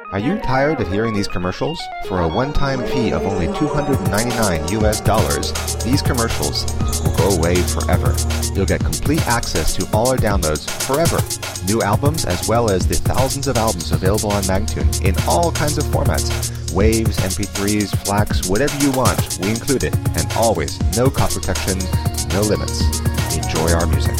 Are you tired of hearing these commercials? For a one-time fee of only $299, these commercials will go away forever. You'll get complete access to all our downloads forever. New albums as well as the thousands of albums available on Magnatune in all kinds of formats. Waves, MP3s, FLACs, whatever you want, we include it. And always, no cost protection, no limits. Enjoy our music.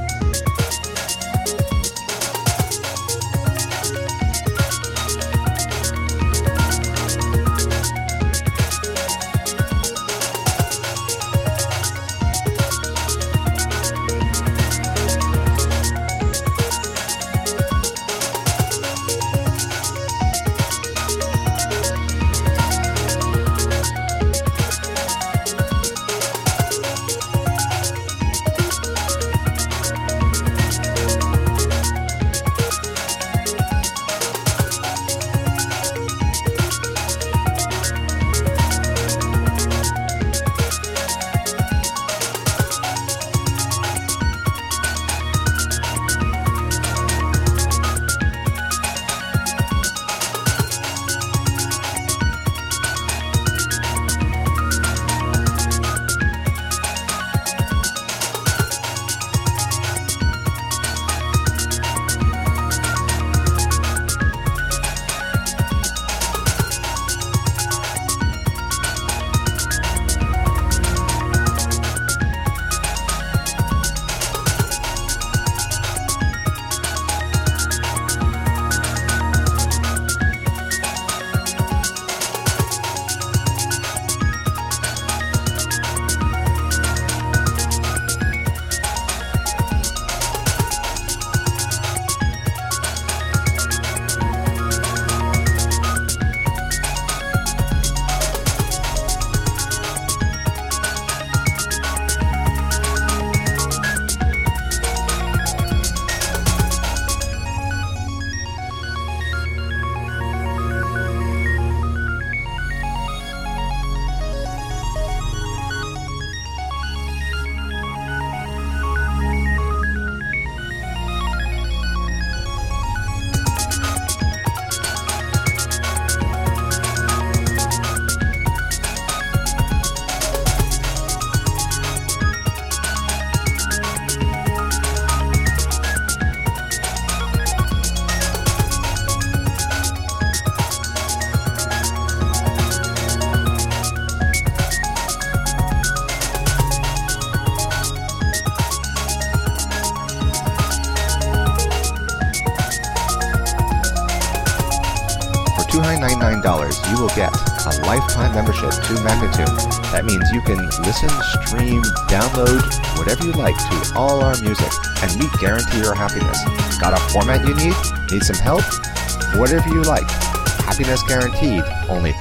$299, you will get a lifetime membership to Magnatune. That means you can listen, stream, download, whatever you like to all our music, and we guarantee your happiness. Got a format you need? Need some help? Whatever you like. Happiness guaranteed. Only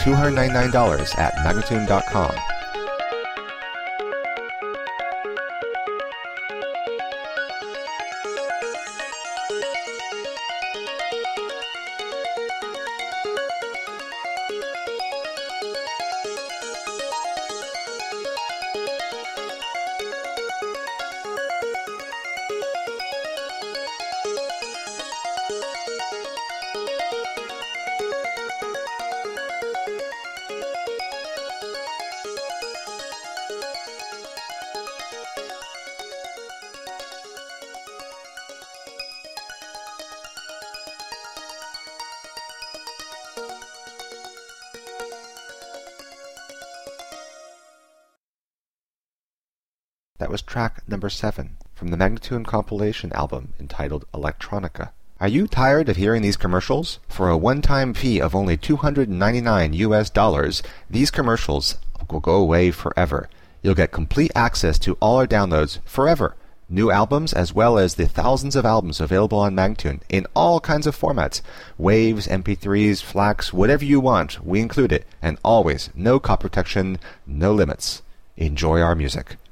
$299 at Magnatune.com. That was track number 7 from the Magnatune compilation album entitled Electronica. Are you tired of hearing these commercials? For a one-time fee of only $299, these commercials will go away forever. You'll get complete access to all our downloads forever. New albums as well as the thousands of albums available on Magnatune in all kinds of formats. Waves, MP3s, FLACs, whatever you want, we include it. And always, no copy protection, no limits. Enjoy our music.